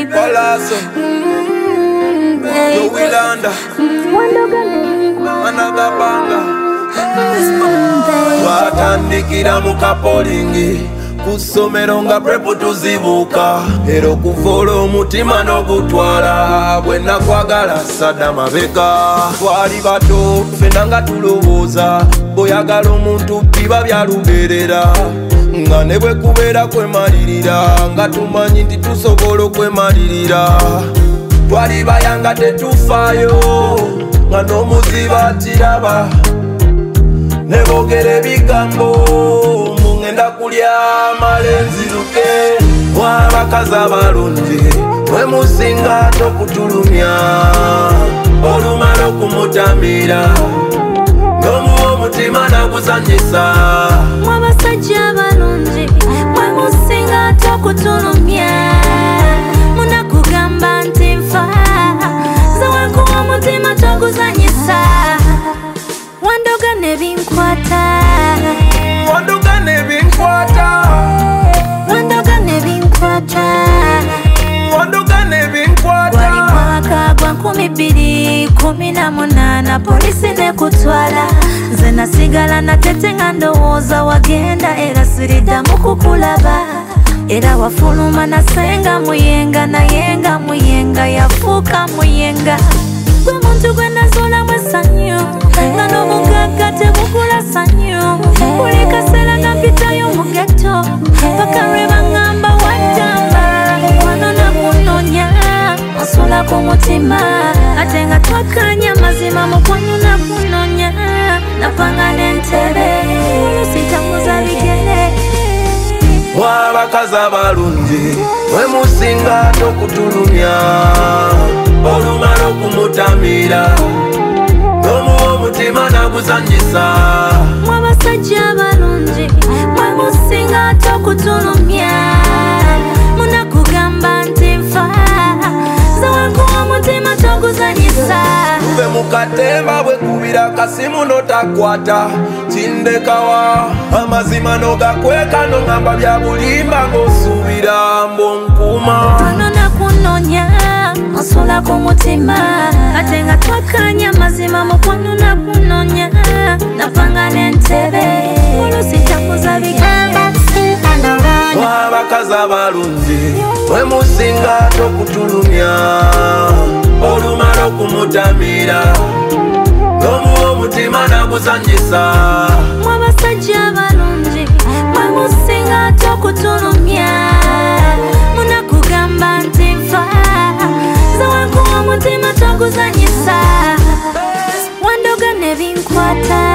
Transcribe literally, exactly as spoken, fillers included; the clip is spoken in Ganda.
Palaso, Yo Willanda, Anagabanga, Watandikira mukapolingi kusomero nga prepo tuzibuka era okuvola omutima n'ogutwala bwe nakwagala sadda mabega twali bato ffenna nga tulowooza bw'oyagala omuntu biba byalubeerera nga ne bwe kubeera kwemalirira nga tumanyi nti tusobola okwemalirira twali bayanga tetufaayo nga n'omuziba kiraba ne boogera ebigambo ngenda kulya malenziruke mwabakazi abalungi mwe musinga tokutulumya olumala okumutamira n'omuwa omutima naguzanyisa mwabasajja abalungi mwe musinga tokutulumya munakugamba nti nfa zewenkuwa omutima toguzanyisa wandoga nebinkwata wandoga nebinkwata wandoga nebinkwata wandoga nebinkwata wali mwaka gwa nkumi bbiri kumi na munaana polisi nekutwala nze nasigala natete nga ndowooza wagenda era siriddamu kukulaba era wafuluma nasenga muyenga nayenga muyenga yafuuka muyenga gwe muntu gwe nazuulamu essanyu nga n'obugagga tebugula ssanyu buli kaseera nga mpitayo mu ghetto paka lwe baŋŋamba waddamba wano nakunoonya osula ku mutima ate nga twakkaanya mazima mukwano nakunoonya napanga n'entebe sitambuza bigere mwabakazi abalungi mwe musinga tokutulumya olumala okumutamira n'omuwa omutima naguzanyisa mwabasajja abalungi mwe musinga tokutulumya munakugamba nti nfa zewenkuwa omutima toguzanyisa tuve mukatemba bwekubira kasimu notakwata kindekawa amazima nogakweka nongamba bya bulimba ng'osuubira mbonkuma wano nakunoonya osula ku mutima ate nga twakkaanya mazima mukwano nakunoonya napanga n'entebe olusi takuza bigamba mwabakazi abalungi mwe musinga tokutulumya olumala okumutamira n'omuwa omutima naguzanyisa mwabasajja abalungi mwe musinga tokutulumya munakugamba nti nfa zewenkuwa omutima toguzanyisa wandoga nebinkwata